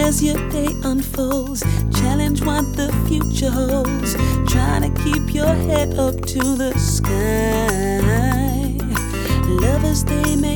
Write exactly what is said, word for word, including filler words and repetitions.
as your day unfolds. Challenge what the future holds. Trying to keep your head up to the sky. Lovers, they may